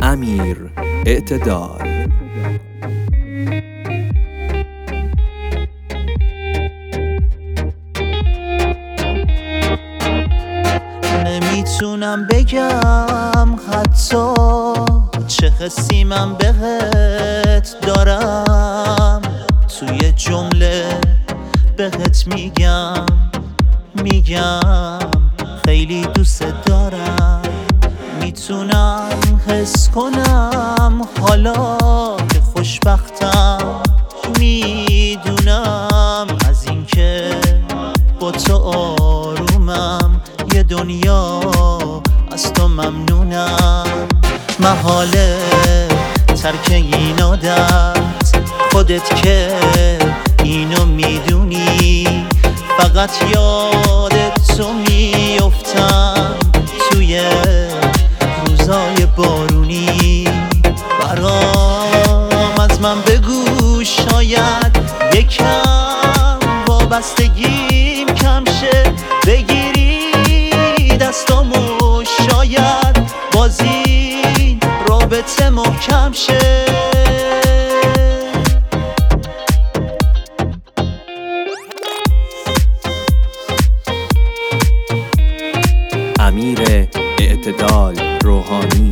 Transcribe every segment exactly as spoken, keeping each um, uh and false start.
امیر اعتدال. نمیتونم بگم حتی چه حسی من بهت دارم، توی جمله بهت میگم میگم خیلی دوست دارم. میتونم حس کنم حالا که خوشبختم، میدونم از اینکه با تو آرومم، یه دنیا از تو ممنونم. محاله ترک این عادت، خودت که اینو میدونی، فقط یادت تو میافتم توی روزای بارونی. برام از من بگو شاید یکم وابستگیم کم شه، بگیری دستامو شاید بازی رابطه محکم شه. امیر اعتدال روحانی.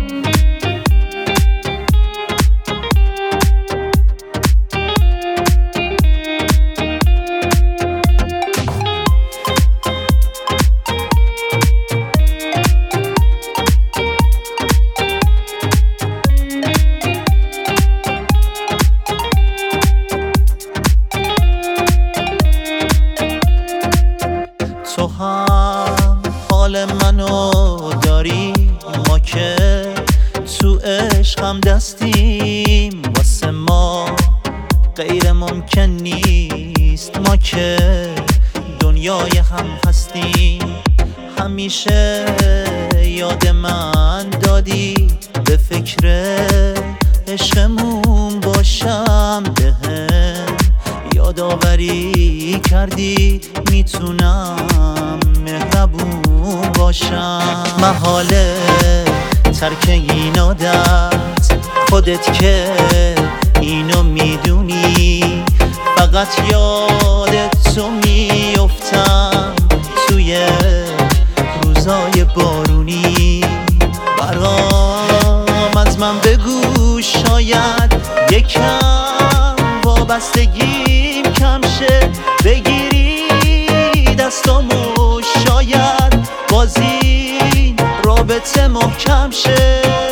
تو هم حال منو داری، ما که تو عشقم دستیم، واسه ما غیر ممکن نیست، ما که دنیای هم هستیم. همیشه یاد من دادی، به فکر عشقمون باشم، بهم یادآوری کردی میتونم مهربون باشم. محاله ترک این عادت، خودت که اینو میدونی، فقط یادت تو میافتم توی روزای بارونی. برام از من بگو شاید یکم وابستگیم کم شه، بگیری دستامو شاید بازی رابطه محکم شه.